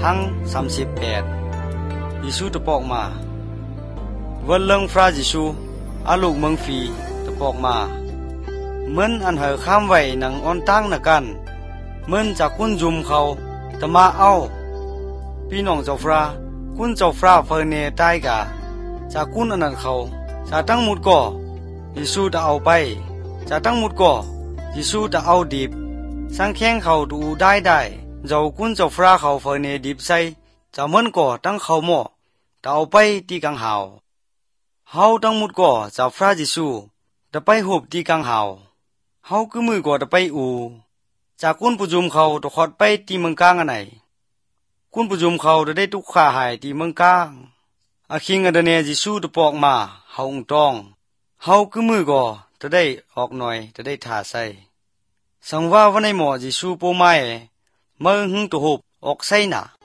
ทั้ง38ยิสูตะปอกมาวันเลิงฟรายิสูอาลูกเมืองฟีตะปอกมาเหมือนอันเหอข้ามไว้หนังออนตั้งนะกันเหมือนจากคุณจุมเขาตะมาเอาพี่น้องเจ้าฟราคุณเจ้าฟราเฟอเนใต้กาจากคุณอันนั้นเขาจากทั้งหมดก็ยิสูจะเอาไปจากทั้งหมดก็ยิสูจะเอาดิบสังแข้งเขาดูได้เจ้าคุณเจ้าฟราเขาเฟอเนดิบใส่จะเหมือนก็ตั้งเขาหม้อจะเอาไปที่กังหาวเฮาทั้งหมดก็จะฟรายิสูจะไปหุบที่กังหาวเฮาคือมือก็จะไปอูจากคุณผู้จุมเขาจะขอดไปที่เมืองกลางอันไหนคุณผู้จุมเขาจะได้ทุกข์ขาหายที่เมืองกลางอาคิงอันเดเนยิสูจะปอกมาเฮาตองเฮาคือมือก็จะได้ออกหน่อยจะได้ถ่าใส่สังว่าวันในหมอยิสูปูไม้เมืองหึงตุหุบออกใส่หนา